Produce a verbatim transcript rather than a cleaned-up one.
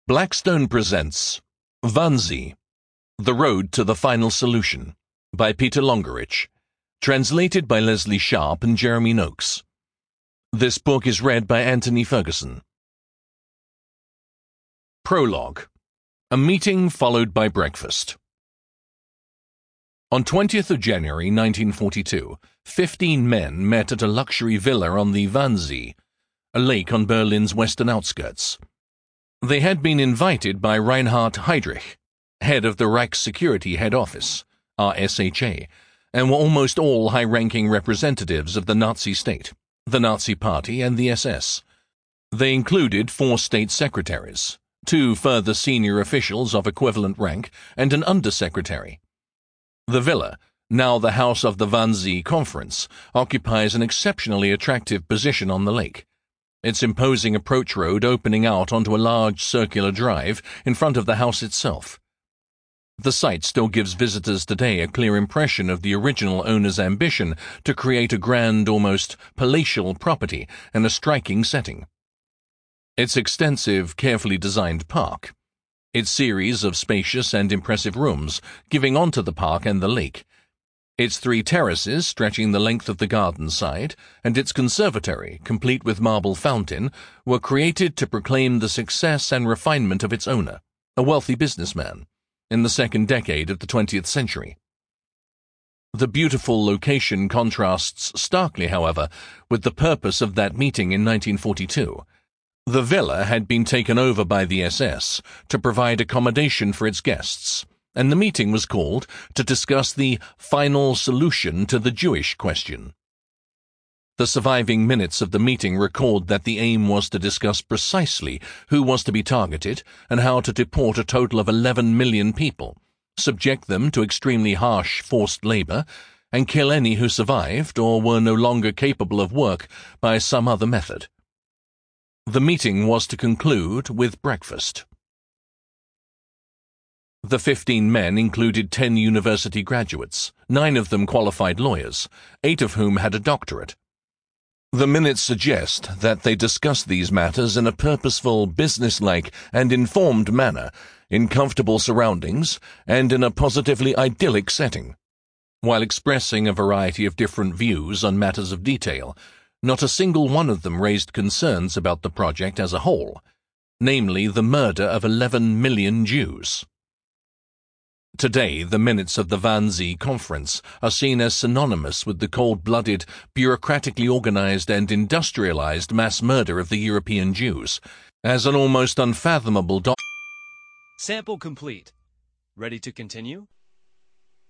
Blackstone presents Wannsee, The Road to the Final Solution by Peter Longerich, translated by Leslie Sharp and Jeremy Noakes. This book is read by Anthony Ferguson. Prologue. A meeting followed by breakfast. On twentieth of January nineteen forty-two, fifteen men met at a luxury villa on the Wannsee, a lake on Berlin's western outskirts. They had been invited by Reinhard Heydrich, head of the Reichssecurity Head Office, R S H A, and were almost all high-ranking representatives of the Nazi state, the Nazi Party, and the S S. They included four state secretaries, two further senior officials of equivalent rank, and an undersecretary. The villa, now the house of the Wannsee Conference, occupies an exceptionally attractive position on the lake, its imposing approach road opening out onto a large circular drive in front of the house itself. The site still gives visitors today a clear impression of the original owner's ambition to create a grand, almost palatial property and a striking setting. Its extensive, carefully designed park, its series of spacious and impressive rooms giving onto the park and the lake, its three terraces stretching the length of the garden side, and its conservatory, complete with marble fountain, were created to proclaim the success and refinement of its owner, a wealthy businessman, in the second decade of the twentieth century. The beautiful location contrasts starkly, however, with the purpose of that meeting in nineteen forty-two. The villa had been taken over by the S S to provide accommodation for its guests, and the meeting was called to discuss the final solution to the Jewish question. The surviving minutes of the meeting record that the aim was to discuss precisely who was to be targeted and how to deport a total of eleven million people, subject them to extremely harsh forced labor, and kill any who survived or were no longer capable of work by some other method. The meeting was to conclude with breakfast. The fifteen men included ten university graduates, nine of them qualified lawyers, eight of whom had a doctorate. The minutes suggest that they discussed these matters in a purposeful, businesslike, and informed manner, in comfortable surroundings, and in a positively idyllic setting. While expressing a variety of different views on matters of detail, not a single one of them raised concerns about the project as a whole, namely the murder of eleven million Jews. Today, the minutes of the Wannsee Conference are seen as synonymous with the cold-blooded, bureaucratically organized and industrialized mass murder of the European Jews, as an almost unfathomable doc- Sample complete. Ready to continue?